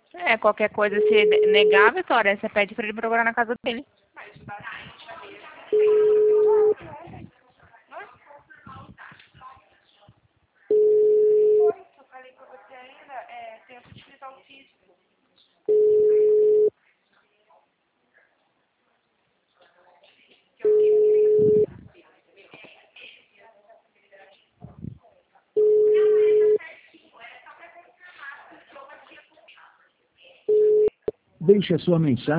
É, qualquer coisa, se negar, Vitória, você pede pra ele procurar na casa dele. Eu falei pra você ainda, tempo de fritar o físico. Deixe a sua mensagem.